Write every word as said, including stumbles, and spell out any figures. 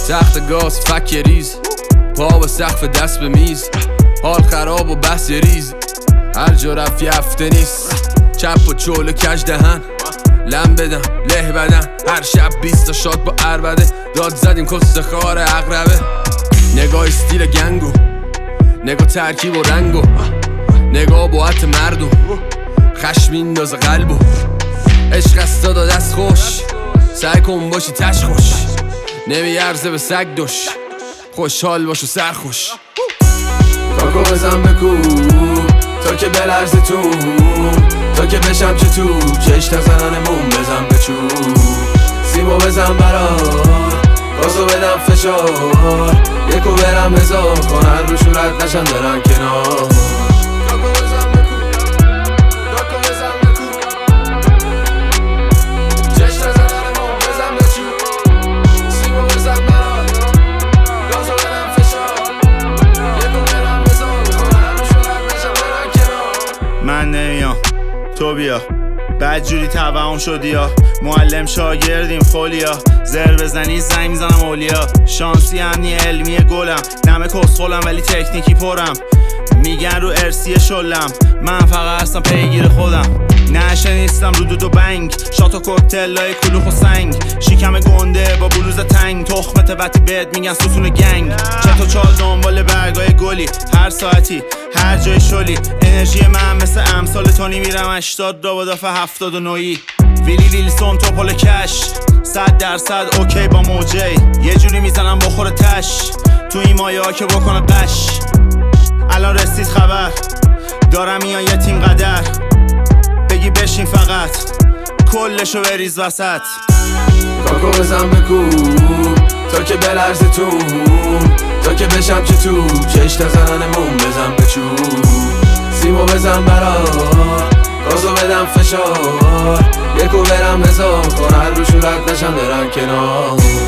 تخت گاز فک ریز، پا به سقف دست به میز، حال خراب و بس ریز، هر جا رفت یه هفته نیست. چپ و چول و کج دهن، لم بدم له بدن، هر شب بیست تا شاد با عربده، داد زدیم کست خار اقربه. نگاه استیل گنگو، نگاه ترکیب و رنگو، نگاه باعت مردم، خشم میندازه قلبو. عشق است دادا دست خوش، سعی کن باشی تش خوش، نمیارزه به سگ دوش، خوشحال باش و سرخوش. کاکو بزن بکو تا که بلرزه تو، تا که بشم چه تو چش نزنانمون بزن به چوب. سیمو بزن برار گازو بدم فشار، یکو برم هزار کنن روشون رد نشن برن کنار. کاکو بزن بکو، کاکو بزن بکو، چش نزنانمون بزن به چوب. سیمو بزن برار گازو بدم فشار، یکو برم هزار کنن روشون رد نشن برن کنار. من نمیام تو بیا، بدجوری توهم شدی یا معلم شاگردیم خولیا، زر بزنی زنگ میزنم اولیا. شانسی امنی علمی گلم، نمه کسخولم ولی تکنیکی پرم، میگن رو ارسی شلم، من فقط هستم پیگیر خودم. نشه نیستم رو دود و بنگ، شات و کوکتلای کلوخ و سنگ، شیکم گنده با بلوز تنگ، تخمت وقتی بهت میگن ستون گنگ. چت و چال دنبال برگای گلی، هر ساعتی هر جای شلی، انرژی من مثل امثال تونی میرم هشتاد را با دافع هفتاد و نوی. ویلی ویلسون توپل کش، صد درصد اوکی با موجی، یه جوری میزنم بخور تش، تو این مایه ها که بکنه قش. الان رسید خبر دارم میان یه تیم قدر، بگی بشین فقط کلشو بریز وسط. کاکو بزن بکو تا که بلرزه تو، تا که بشم چه تو چش نزنانمون بزن به چوب. سیمو بزن برار گازو بدم فشار، یکو برم هزار کنن روشون رد نشن برن کنار.